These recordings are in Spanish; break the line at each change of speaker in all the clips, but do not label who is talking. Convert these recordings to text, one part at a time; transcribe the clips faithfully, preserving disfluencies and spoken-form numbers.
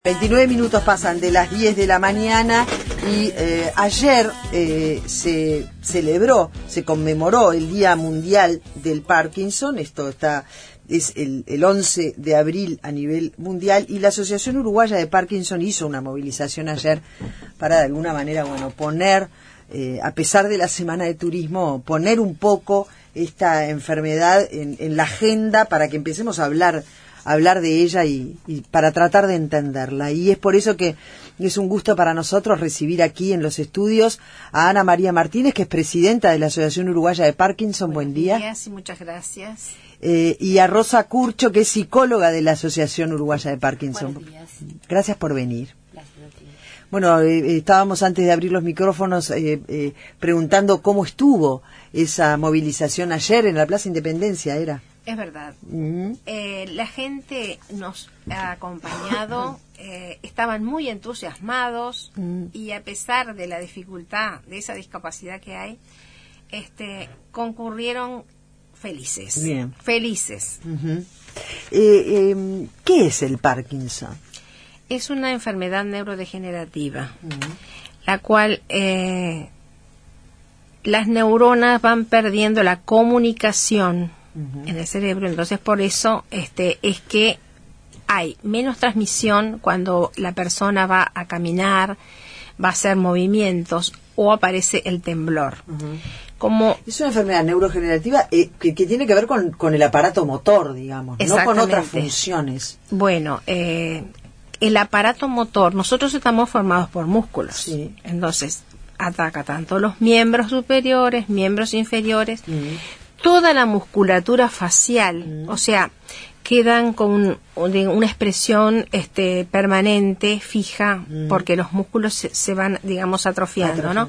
veintinueve minutos pasan de las diez de la mañana y eh, ayer eh, se celebró, se conmemoró el Día Mundial del Parkinson. Esto está es el, el once de abril a nivel mundial, y la Asociación Uruguaya de Parkinson hizo una movilización ayer para de alguna manera, bueno, poner, eh, a pesar de la Semana de Turismo, poner un poco esta enfermedad en, en la agenda para que empecemos a hablar hablar de ella y, y para tratar de entenderla. Y es por eso que es un gusto para nosotros recibir aquí en los estudios a Ana María Martínez, que es presidenta de la Asociación Uruguaya de Parkinson. Buen día.
Buenos días y muchas gracias.
Eh, y a Rosa Curcho, que es psicóloga de la Asociación Uruguaya de Parkinson.
Buenos días.
Gracias por venir.
Gracias a ti.
Bueno, eh, estábamos antes de abrir los micrófonos eh, eh, preguntando cómo estuvo esa movilización ayer en la Plaza Independencia, ¿era?
Es verdad.
Uh-huh.
Eh, la gente nos ha acompañado, eh, estaban muy entusiasmados uh-huh. y a pesar de la dificultad, de esa discapacidad que hay, este, concurrieron felices.
Bien.
Felices.
Uh-huh. eh, eh, ¿Qué es el Parkinson?
Es una enfermedad neurodegenerativa, uh-huh. la cual eh, las neuronas van perdiendo la comunicación Uh-huh. en el cerebro. Entonces por eso este es que hay menos transmisión cuando la persona va a caminar, va a hacer movimientos o aparece el temblor. Uh-huh. Como
es una enfermedad neurodegenerativa eh, que, que tiene que ver con, con el aparato motor, digamos, no con otras funciones.
Bueno, eh, el aparato motor, nosotros estamos formados por músculos, sí. Entonces ataca tanto los miembros superiores, miembros inferiores, uh-huh. toda la musculatura facial, mm. o sea, quedan con un, una expresión este, permanente, fija, mm. porque los músculos se, se van, digamos, atrofiando, Atrofia. ¿no?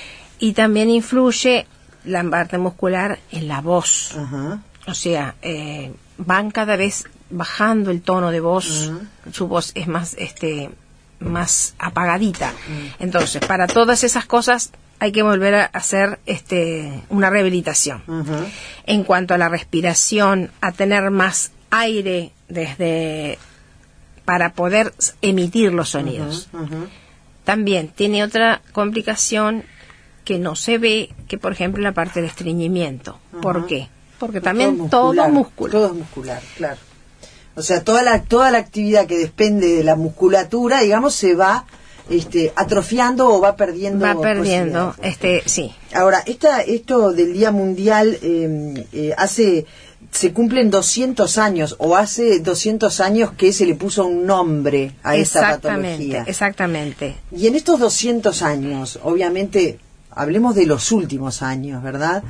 Y también influye la parte muscular en la voz. Uh-huh. O sea, eh, van cada vez bajando el tono de voz, uh-huh. su voz es más, este, más apagadita. Uh-huh. Entonces, para todas esas cosas hay que volver a hacer este una rehabilitación. Uh-huh. En cuanto a la respiración, a tener más aire desde para poder emitir los sonidos. Uh-huh. Uh-huh. También tiene otra complicación que no se ve, que por ejemplo la parte del estreñimiento. Uh-huh. ¿Por qué? Porque también todo muscular, todo músculo.
Todo es muscular, claro. O sea, toda la toda la actividad que depende de la musculatura, digamos, se va Este, atrofiando o va perdiendo
va perdiendo este sí
ahora esta esto del Día Mundial eh, eh, hace se cumplen doscientos años o hace doscientos años que se le puso un nombre a esta patología.
Exactamente.
Y en estos doscientos años, obviamente hablemos de los últimos años, ¿verdad?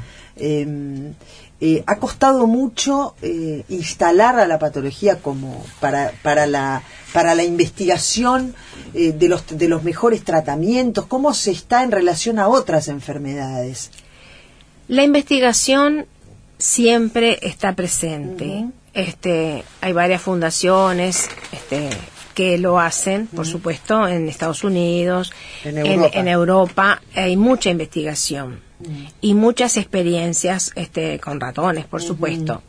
Eh, eh, ha costado mucho eh, instalar a la patología como para para la para la investigación eh, de los de los mejores tratamientos. ¿Cómo se está en relación a otras enfermedades?
La investigación siempre está presente. Uh-huh. Este, hay varias fundaciones este, que lo hacen, por uh-huh. supuesto, en Estados Unidos,
en Europa,
en, en Europa hay mucha investigación uh-huh. y muchas experiencias este, con ratones, por uh-huh. supuesto.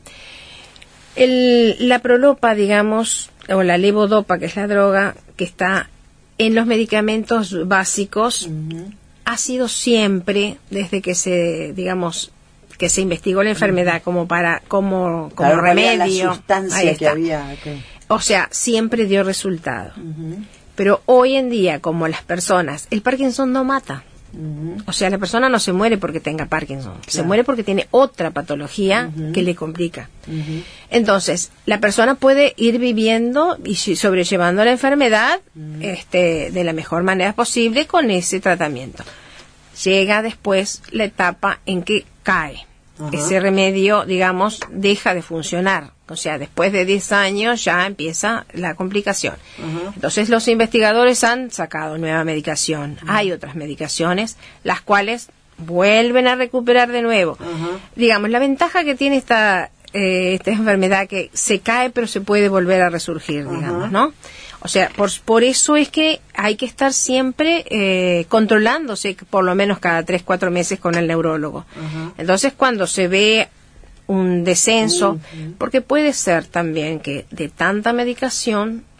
El, la prolopa, digamos, o la levodopa, que es la droga que está en los medicamentos básicos, uh-huh. ha sido siempre, desde que se, digamos, que se investigó la enfermedad uh-huh. como para como, como
claro,
remedio.
La sustancia que había. Okay.
O sea, siempre dio resultado. Uh-huh. Pero hoy en día, como las personas, el Parkinson no mata. Uh-huh. O sea, la persona no se muere porque tenga Parkinson, claro. se muere porque tiene otra patología uh-huh. que le complica. Uh-huh. Entonces, la persona puede ir viviendo y sobrellevando la enfermedad uh-huh. este, de la mejor manera posible con ese tratamiento. Llega después la etapa en que cae. Uh-huh. Ese remedio, digamos, deja de funcionar. O sea, después de diez años ya empieza la complicación. Uh-huh. Entonces los investigadores han sacado nueva medicación. Uh-huh. Hay otras medicaciones, las cuales vuelven a recuperar de nuevo. Uh-huh. Digamos, la ventaja que tiene esta, eh, esta enfermedad, que se cae pero se puede volver a resurgir, uh-huh. digamos, ¿no? O sea, por, por eso es que hay que estar siempre eh, controlándose, por lo menos cada tres, cuatro meses con el neurólogo. Uh-huh. Entonces, cuando se ve un descenso, uh-huh. porque puede ser también que de tanta medicación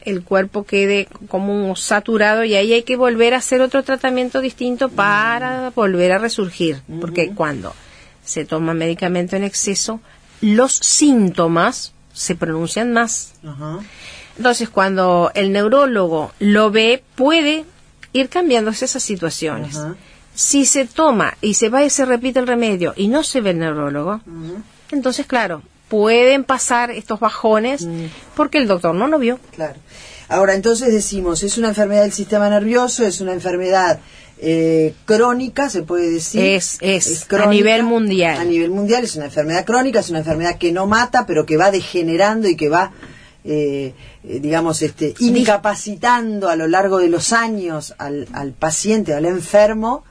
el cuerpo quede como saturado y ahí hay que volver a hacer otro tratamiento distinto para volver a resurgir, uh-huh. porque cuando se toma medicamento en exceso, los síntomas se pronuncian más. Uh-huh. Entonces, cuando el neurólogo lo ve, puede ir cambiándose esas situaciones. Uh-huh. Si se toma y se va y se repite el remedio y no se ve el neurólogo, uh-huh. entonces, claro, pueden pasar estos bajones uh-huh. porque el doctor no lo vio.
Claro. Ahora, entonces decimos, es una enfermedad del sistema nervioso, es una enfermedad eh, crónica, se puede decir.
Es, es, es crónica, a nivel mundial.
A nivel mundial es una enfermedad crónica, es una enfermedad que no mata, pero que va degenerando y que va... Eh, eh, digamos, este, incapacitando a lo largo de los años al, al paciente, al enfermo,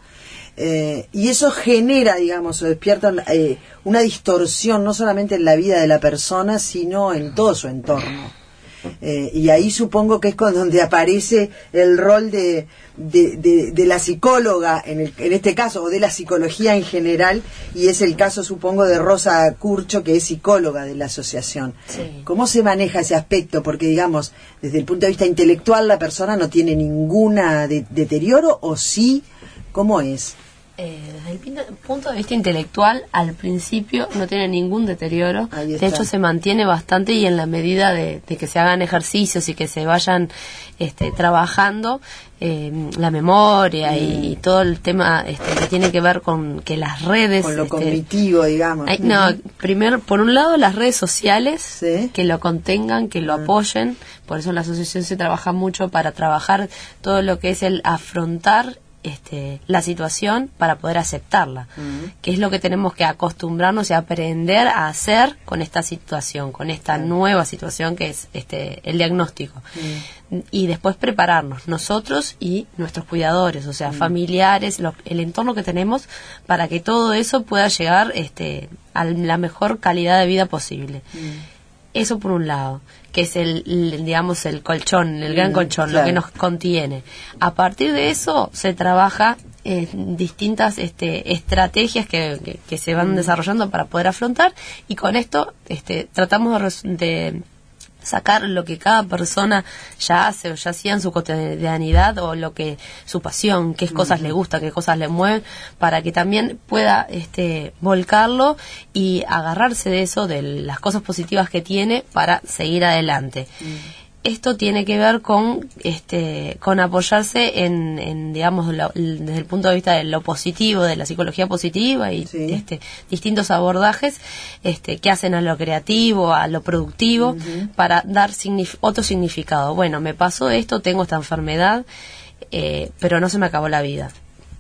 eh, y eso genera, digamos, o despierta eh, una distorsión no solamente en la vida de la persona, sino en todo su entorno. Eh, y ahí supongo que es con donde aparece el rol de, de, de, de la psicóloga en, el, en este caso, o de la psicología en general, y es el caso, supongo, de Rosa Curcho, que es psicóloga de la asociación. Sí. ¿Cómo se maneja ese aspecto? Porque, digamos, desde el punto de vista intelectual la persona no tiene ninguna de, deterioro, ¿o sí? ¿Cómo es?
Eh, desde el punto de vista intelectual, al principio no tiene ningún deterioro. De hecho, se mantiene bastante, y en la medida de, de que se hagan ejercicios y que se vayan este, trabajando eh, la memoria mm. y, y todo el tema este, que tiene que ver con que las redes...
Con lo
este,
cognitivo, digamos.
Hay, no, primero, por un lado, las redes sociales,
¿sí?
que lo contengan, que lo mm. apoyen. Por eso en la asociación se trabaja mucho para trabajar todo lo que es el afrontar Este, la situación para poder aceptarla, uh-huh. que es lo que tenemos que acostumbrarnos y aprender a hacer con esta situación, con esta uh-huh. nueva situación que es este el diagnóstico, uh-huh. y después prepararnos nosotros y nuestros cuidadores, o sea, uh-huh. familiares, lo, el entorno que tenemos, para que todo eso pueda llegar este, a la mejor calidad de vida posible. Uh-huh. Eso por un lado, que es el, el digamos el colchón, el gran colchón, claro. lo que nos contiene. A partir de eso se trabaja eh, distintas este, estrategias que, que, que se van mm. desarrollando para poder afrontar, y con esto este, tratamos de, de sacar lo que cada persona ya hace o ya hacía en su cotidianidad, o lo que su pasión, qué cosas mm. le gusta, qué cosas le mueven, para que también pueda este volcarlo y agarrarse de eso, de las cosas positivas que tiene, para seguir adelante. Mm. Esto tiene que ver con este con apoyarse en, en digamos lo, desde el punto de vista de lo positivo, de la psicología positiva, y sí. este distintos abordajes este que hacen a lo creativo, a lo productivo, uh-huh. para dar signif- otro significado. Bueno, me pasó esto, tengo esta enfermedad, eh, pero no se me acabó la vida.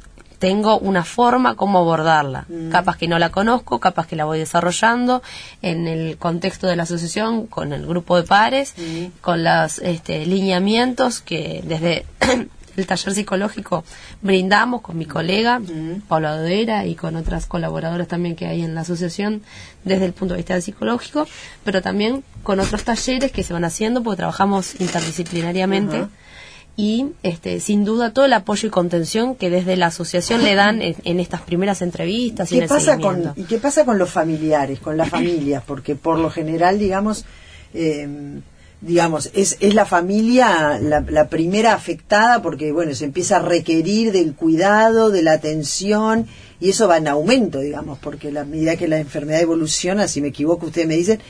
Tengo una forma como abordarla. Mm. Capaz que no la conozco, capaz que la voy desarrollando en el contexto de la asociación, con el grupo de pares, mm. con los este, lineamientos que desde el taller psicológico brindamos con mi colega, mm. Paula Dodera, y con otras colaboradoras también que hay en la asociación desde el punto de vista psicológico, pero también con otros talleres que se van haciendo, porque trabajamos interdisciplinariamente. Uh-huh. Y este, sin duda todo el apoyo y contención que desde la asociación le dan en, en estas primeras entrevistas. Y, en el
pasa con, ¿Y qué pasa con los familiares, con las familias? Porque por lo general, digamos, eh, digamos es, es la familia la, la primera afectada, porque bueno, se empieza a requerir del cuidado, de la atención, y eso va en aumento, digamos, porque a la medida que la enfermedad evoluciona, si me equivoco ustedes me dicen,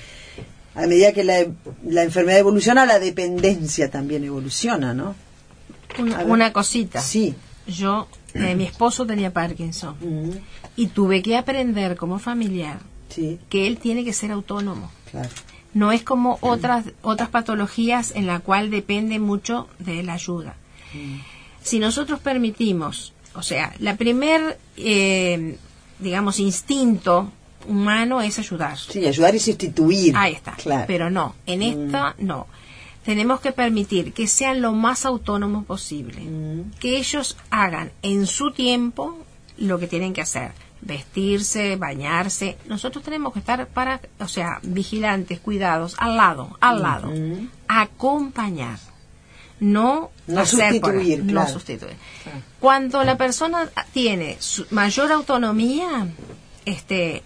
a medida que la, la enfermedad evoluciona, la dependencia también evoluciona, ¿no?
Una, una cosita.
Sí.
Yo, eh, mi esposo tenía Parkinson, uh-huh. y tuve que aprender como familiar, sí. que él tiene que ser autónomo.
Claro.
No es como uh-huh. otras otras patologías en la cual depende mucho de la ayuda. Uh-huh. Si nosotros permitimos, o sea, la primer, eh, digamos, instinto humano es ayudar.
Sí, ayudar y sustituir.
Ahí está. Claro. Pero no, en esta uh-huh. no. Tenemos que permitir que sean lo más autónomos posible, mm. que ellos hagan en su tiempo lo que tienen que hacer, vestirse, bañarse. Nosotros tenemos que estar para, o sea, vigilantes, cuidados, al lado, al lado, mm-hmm. acompañar, no,
no
hacer
sustituir,
por,
claro.
no sustituir. Claro. Cuando la persona tiene su mayor autonomía, este,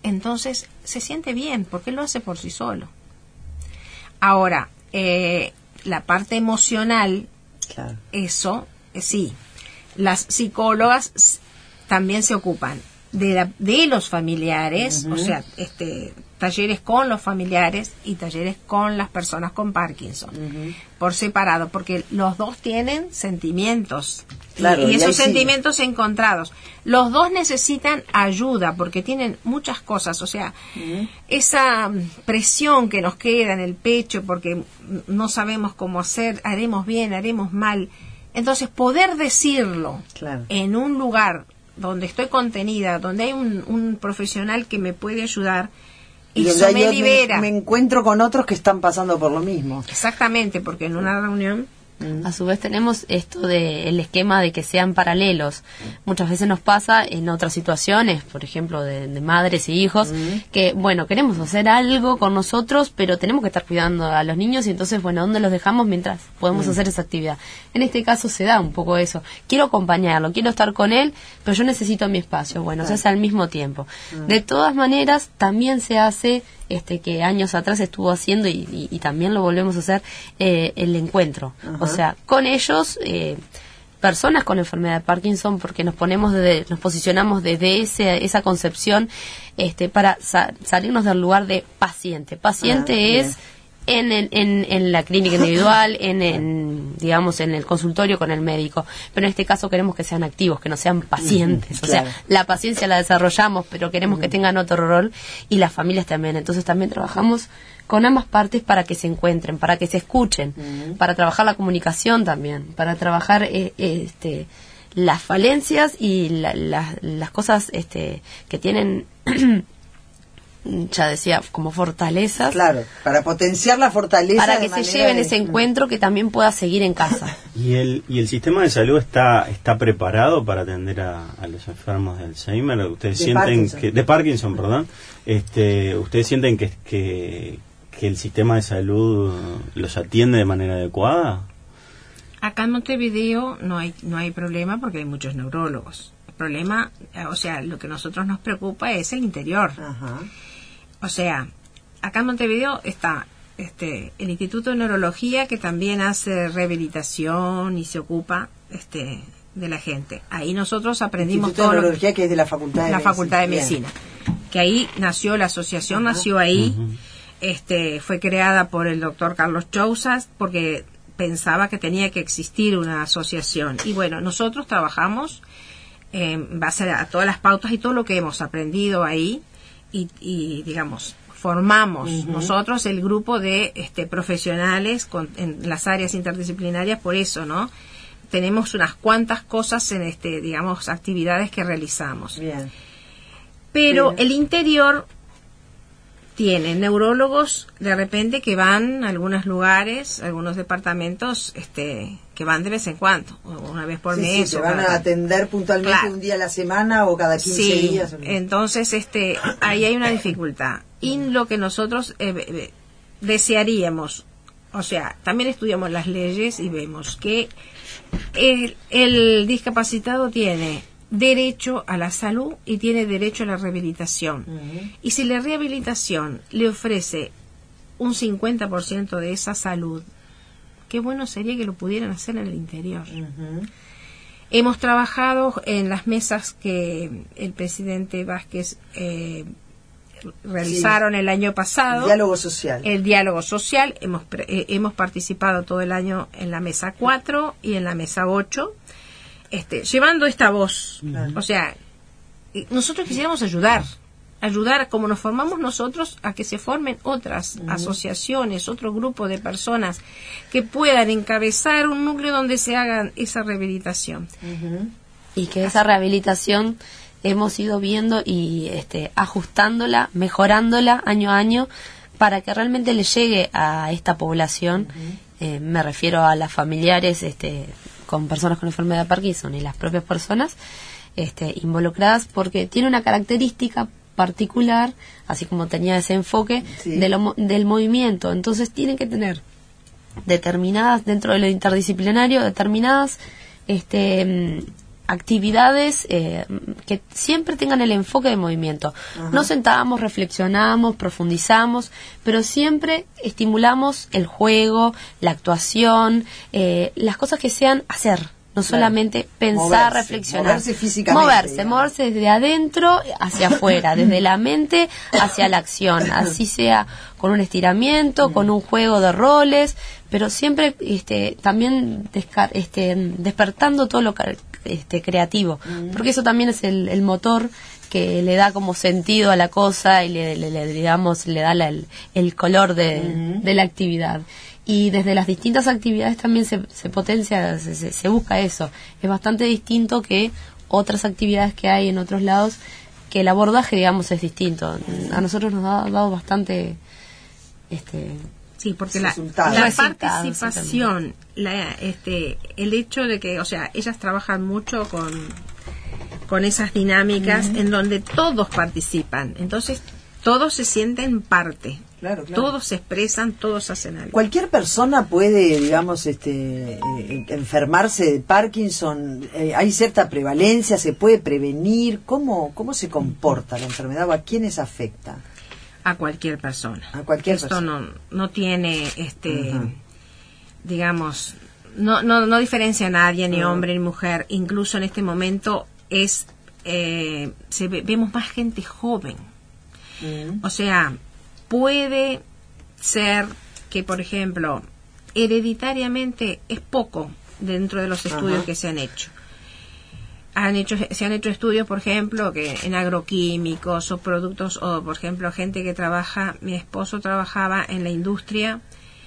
entonces se siente bien, porque lo hace por sí solo. Ahora, Eh, la parte emocional, claro. eso, eh, sí. Las psicólogas s- también se ocupan de, la, de los familiares, uh-huh. o sea, este talleres con los familiares y talleres con las personas con Parkinson, uh-huh. por separado, porque los dos tienen sentimientos, claro, y, y esos y sentimientos sí. encontrados. Los dos necesitan ayuda porque tienen muchas cosas, o sea, uh-huh. esa presión que nos queda en el pecho porque no sabemos cómo hacer, haremos bien, haremos mal. Entonces, poder decirlo claro. en un lugar donde estoy contenida, donde hay un, un profesional que me puede ayudar, y eso me libera.
Me, me encuentro con otros que están pasando por lo mismo.
Exactamente, porque en una reunión...
A su vez tenemos esto de el esquema de que sean paralelos. Muchas veces nos pasa en otras situaciones, por ejemplo, de, de madres y hijos, uh-huh. que, bueno, queremos hacer algo con nosotros, pero tenemos que estar cuidando a los niños y entonces, bueno, ¿dónde los dejamos mientras podemos uh-huh. hacer esa actividad? En este caso se da un poco eso. Quiero acompañarlo, quiero estar con él, pero yo necesito mi espacio. Bueno, uh-huh. se hace al mismo tiempo. Uh-huh. De todas maneras, también se hace... este que años atrás estuvo haciendo y, y, y también lo volvemos a hacer, eh, el encuentro. Uh-huh. O sea, con ellos, eh, personas con enfermedad de Parkinson, porque nos ponemos desde, nos posicionamos desde ese, esa concepción este para sa- salirnos del lugar de paciente. Paciente uh-huh. es... En, el, en, en la clínica individual, en, en digamos en el consultorio con el médico, pero en este caso queremos que sean activos, que no sean pacientes, uh-huh, claro. o sea, la paciencia la desarrollamos, pero queremos uh-huh. que tengan otro rol y las familias también, entonces también trabajamos con ambas partes para que se encuentren, para que se escuchen, uh-huh. para trabajar la comunicación también, para trabajar eh, este las falencias y la, la, las cosas este que tienen ya decía, como fortalezas.
Claro, para potenciar la fortaleza.
Para que se lleven de... ese encuentro que también pueda seguir en casa.
¿Y el, y el sistema de salud está está preparado para atender a, a los enfermos de Alzheimer? ¿Ustedes
de
sienten
Parkinson.
que... De Parkinson, perdón. Este, ¿Ustedes sienten que, que, que el sistema de salud los atiende de manera adecuada?
Acá en Montevideo no hay, no hay problema porque hay muchos neurólogos. El problema, o sea, lo que a nosotros nos preocupa es el interior.
Ajá.
O sea, acá en Montevideo está este el Instituto de Neurología, que también hace rehabilitación y se ocupa este de la gente. Ahí nosotros aprendimos
Instituto
todo
de Neurología, que es de la Facultad de
la
Medicina.
Facultad de Medicina. Bien. Que ahí nació la asociación, Ajá. nació ahí. Uh-huh. Este fue creada por el doctor Carlos Chousas porque pensaba que tenía que existir una asociación. Y bueno, nosotros trabajamos en base a todas las pautas y todo lo que hemos aprendido ahí. Y, y digamos formamos uh-huh. nosotros el grupo de este profesionales con, en las áreas interdisciplinarias, por eso no tenemos unas cuantas cosas en este digamos actividades que realizamos. Bien. Pero Bien. El interior tiene neurólogos de repente que van a algunos lugares, algunos departamentos este que van de vez en cuando, una vez por
sí,
mes.
Sí,
o
se van a atender puntualmente claro. un día a la semana o cada quince
sí,
días.
Entonces, este, ahí hay una dificultad. Y lo que nosotros eh, eh, desearíamos, o sea, también estudiamos las leyes y vemos que el, el discapacitado tiene derecho a la salud y tiene derecho a la rehabilitación. Uh-huh. Y si la rehabilitación le ofrece un cincuenta por ciento de esa salud, qué bueno sería que lo pudieran hacer en el interior. Uh-huh. Hemos trabajado en las mesas que el presidente Vázquez eh, realizaron sí. el año pasado.
El diálogo social.
El diálogo social. Hemos, eh, hemos participado todo el año en la mesa cuatro y en la mesa ocho. Este, llevando esta voz, uh-huh. o sea, nosotros quisiéramos ayudar, ayudar como nos formamos nosotros a que se formen otras uh-huh. asociaciones, otro grupo de personas que puedan encabezar un núcleo donde se hagan esa rehabilitación.
Uh-huh. Y que esa rehabilitación hemos ido viendo y este, ajustándola, mejorándola año a año para que realmente le llegue a esta población, uh-huh. eh, me refiero a las familiares, este con personas con enfermedad de Parkinson y las propias personas este, involucradas, porque tiene una característica particular, así como tenía ese enfoque sí. de lo, del movimiento. Entonces tienen que tener determinadas, dentro de lo interdisciplinario, determinadas este, actividades eh, que siempre tengan el enfoque de movimiento. Ajá. Nos sentamos, reflexionamos, profundizamos, pero siempre estimulamos el juego, la actuación, eh, las cosas que sean hacer. No claro. solamente pensar, moverse, reflexionar.
Moverse físicamente.
Moverse,
digamos.
moverse desde adentro hacia afuera, desde la mente hacia la acción. Así sea con un estiramiento, con un juego de roles, pero siempre este, también desca- este, despertando todo lo este, creativo. Porque eso también es el, el motor que le da como sentido a la cosa y le, le, le digamos, le da la, el, el color de, uh-huh. de la actividad. Y desde las distintas actividades también se, se potencia, se, se, se busca eso. Es bastante distinto que otras actividades que hay en otros lados, que el abordaje, digamos, es distinto. A nosotros nos ha dado bastante... este
Sí, porque la, la participación, la, este, el hecho de que, o sea, ellas trabajan mucho con, con esas dinámicas uh-huh. en donde todos participan. Entonces, todos se sienten parte.
Claro, claro.
Todos se expresan, todos hacen algo.
Cualquier persona puede, digamos, este, eh, enfermarse de Parkinson. Eh, hay cierta prevalencia, se puede prevenir. ¿Cómo, cómo se comporta la enfermedad o a quiénes afecta?
A cualquier persona.
A cualquier
Esto
persona.
no, no tiene, este,
uh-huh.
digamos, no, no, no diferencia a nadie, ni uh-huh. hombre ni mujer. Incluso en este momento es, eh, se ve, vemos más gente joven. Uh-huh. O sea, puede ser que, por ejemplo, hereditariamente es poco dentro de los estudios uh-huh. que se han hecho. Han hecho, se han hecho estudios, por ejemplo, que en agroquímicos o productos, o por ejemplo, gente que trabaja, mi esposo trabajaba en la industria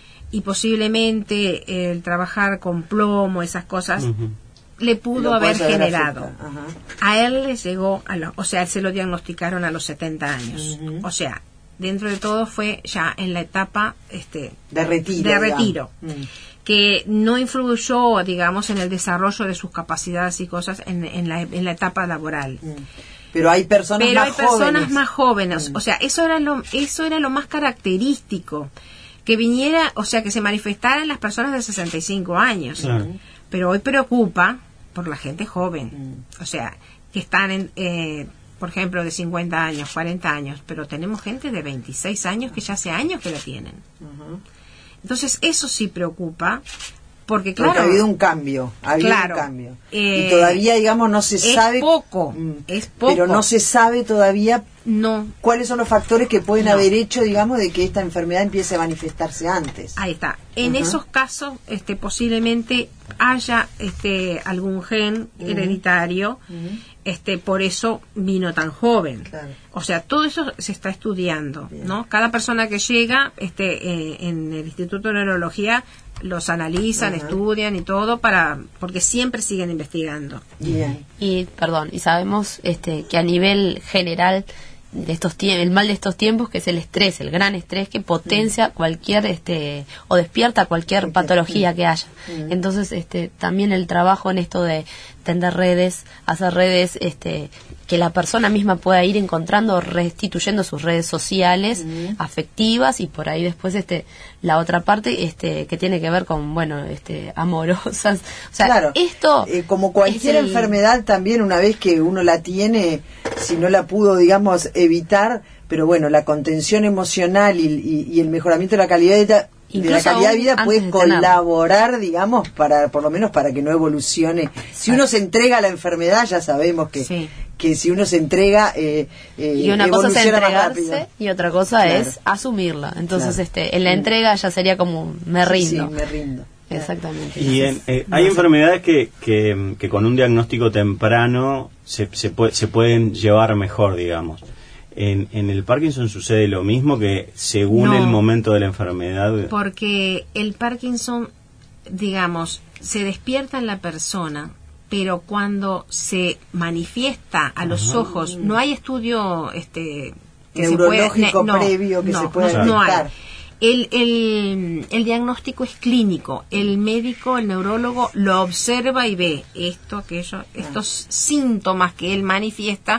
y posiblemente el trabajar con plomo, esas cosas, uh-huh. le pudo haber generado. Uh-huh. A él le llegó, a lo, o sea, se lo diagnosticaron a los setenta años. Uh-huh. O sea, dentro de todo fue ya en la etapa este
de retiro.
De retiro. Uh-huh. Que no influyó, digamos, en el desarrollo de sus capacidades y cosas en, en, la, en la etapa laboral. Mm.
Pero hay personas
Pero
más
hay personas
jóvenes.
más jóvenes. Mm. O sea, eso era lo eso era lo más característico. Que viniera, o sea, que se manifestara en las personas de sesenta y cinco años. Mm. Pero hoy preocupa por la gente joven. Mm. O sea, que están, en, eh, por ejemplo, de cincuenta años, cuarenta años. Pero tenemos gente de veintiséis años que ya hace años que la tienen. Uh-huh. Entonces eso sí preocupa, porque claro,
porque ha habido un cambio, ha habido
claro,
un cambio
eh,
y todavía, digamos, no se
es
sabe
poco,
mm,
es poco,
pero no se sabe todavía
no
cuáles son los factores que pueden
no.
haber hecho, digamos, de que esta enfermedad empiece a manifestarse antes.
Ahí está. En uh-huh. esos casos, este, posiblemente haya este algún gen uh-huh. hereditario. Uh-huh. Este, por eso vino tan joven. Claro. O sea, todo eso se está estudiando, bien. ¿No? Cada persona que llega, este, eh, en el Instituto de Neurología los analizan, uh-huh. estudian y todo para, porque siempre siguen investigando.
Bien.
Y perdón, y sabemos, este, que a nivel general de estos tiempos, el mal de estos tiempos, que es el estrés, el gran estrés que potencia mm. cualquier este o despierta cualquier okay. patología mm. que haya. Mm. Entonces, este también el trabajo en esto de tender redes, hacer redes este que la persona misma pueda ir encontrando, restituyendo sus redes sociales, mm. afectivas, y por ahí después este la otra parte este que tiene que ver con, bueno, este amorosas. O sea,
claro,
esto
eh, como cualquier el... enfermedad también, una vez que uno la tiene, si no la pudo, digamos, evitar, pero bueno, la contención emocional y, y, y el mejoramiento de la calidad de vida, de la calidad de vida puede colaborar, digamos, para por lo menos para que no evolucione. Exacto. Si uno se entrega a la enfermedad, ya sabemos que sí. que si uno se entrega eh, eh,
y una cosa es entregarse y otra cosa claro. es asumirla. Entonces, claro. este, en la entrega ya sería como me rindo.
Sí, me rindo.
Exactamente.
Y en, eh, hay no, enfermedades que, que, que con un diagnóstico temprano se, se, puede, se pueden llevar mejor, digamos. En, en el Parkinson sucede lo mismo, que según no, el momento de la enfermedad.
Porque el Parkinson, digamos, se despierta en la persona, pero cuando se manifiesta a los Ajá. ojos, no hay estudio este
que neurológico se puede, previo que
no,
se pueda
no, no hay. El, el, el diagnóstico es clínico. El médico, el neurólogo, lo observa y ve esto, aquello, estos síntomas que él manifiesta.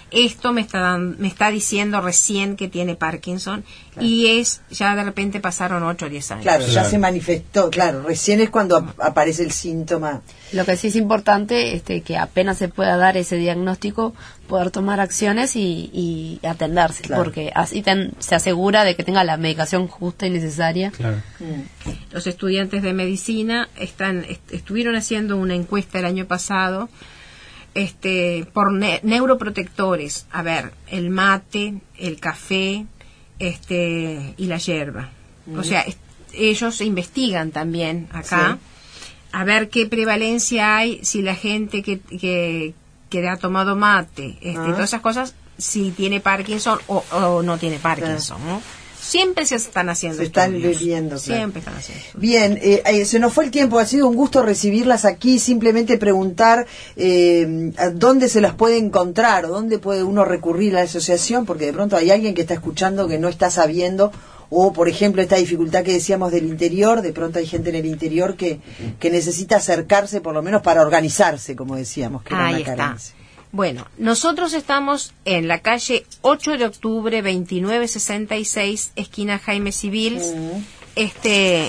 esto me está dando, me está diciendo recién que tiene Parkinson, claro. Y es, ya de repente pasaron ocho o diez años.
Claro,
claro,
ya se manifestó, claro, recién es cuando ap aparece el síntoma.
Lo que sí es importante, este, que apenas se pueda dar ese diagnóstico, poder tomar acciones y, y atenderse, claro. Porque así ten, se asegura de que tenga la medicación justa y necesaria.
Claro.
Mm. Los estudiantes de medicina están est estuvieron haciendo una encuesta el año pasado este por ne neuroprotectores. A ver, el mate, el café, este y la yerba. Mm. O sea, ellos investigan también acá. Sí. A ver qué prevalencia hay si la gente que, que, que ha tomado mate, este, ah. todas esas cosas, si tiene Parkinson o, o no tiene Parkinson, ¿no? Siempre se están haciendo
se están
estudios.
Viviendo, claro.
Siempre están haciendo estudios.
Bien, eh, eh, se nos fue el tiempo, ha sido un gusto recibirlas aquí, simplemente preguntar eh, a dónde se las puede encontrar o dónde puede uno recurrir a la asociación, porque de pronto hay alguien que está escuchando que no está sabiendo. O, por ejemplo, esta dificultad que decíamos del interior, de pronto hay gente en el interior que, que necesita acercarse por lo menos para organizarse, como decíamos, que era
Ahí
una
está.
carencia.
Bueno, nosotros estamos en la calle ocho de octubre, veintinueve sesenta y seis, esquina Jaime Civils, mm. este,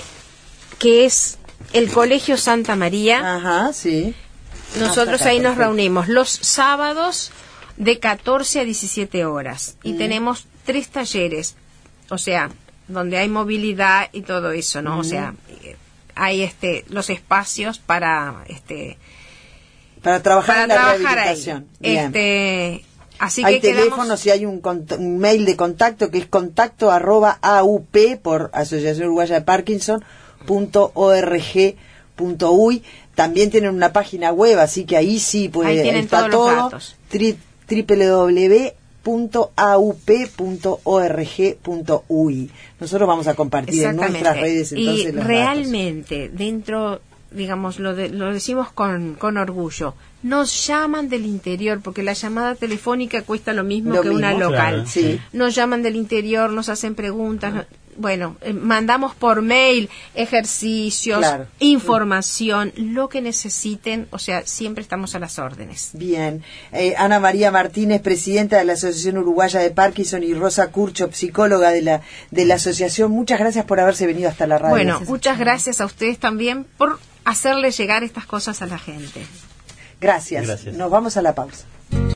que es el Colegio Santa María.
Ajá, sí.
Nosotros ahí nos reunimos los sábados de catorce a diecisiete horas y mm. tenemos tres talleres, o sea, donde hay movilidad y todo eso, ¿no? Mm. O sea, hay este los espacios para este
para trabajar
para
en la
trabajar
rehabilitación.
Ahí. Este, así
hay
que
teléfono,
quedamos...
si hay un, un mail de contacto que es contacto arroba aup por Asociación Uruguaya de Parkinson punto org punto uy. También tienen una página web, así que ahí sí puede
ahí tienen
está
todos
todo
los datos.
doble u doble u doble u punto aup punto org punto uy. Nosotros vamos a compartir en nuestras redes entonces
y
los
realmente
datos.
Dentro, digamos, lo, de, lo decimos con, con orgullo, nos llaman del interior, porque la llamada telefónica cuesta lo mismo lo que mismo, una local.
Claro,
sí.
Nos llaman del interior, nos hacen preguntas, no, bueno, eh, mandamos por mail ejercicios, claro. información, lo que necesiten, o sea, siempre estamos a las órdenes.
Bien. Eh, Ana María Martínez, presidenta de la Asociación Uruguaya de Parkinson, y Rosa Curcho, psicóloga de la de la asociación, muchas gracias por haberse venido hasta la radio.
Bueno,
gracias.
Muchas gracias a ustedes también por hacerle llegar estas cosas a la gente.
Gracias.
Gracias.
Nos vamos a la pausa.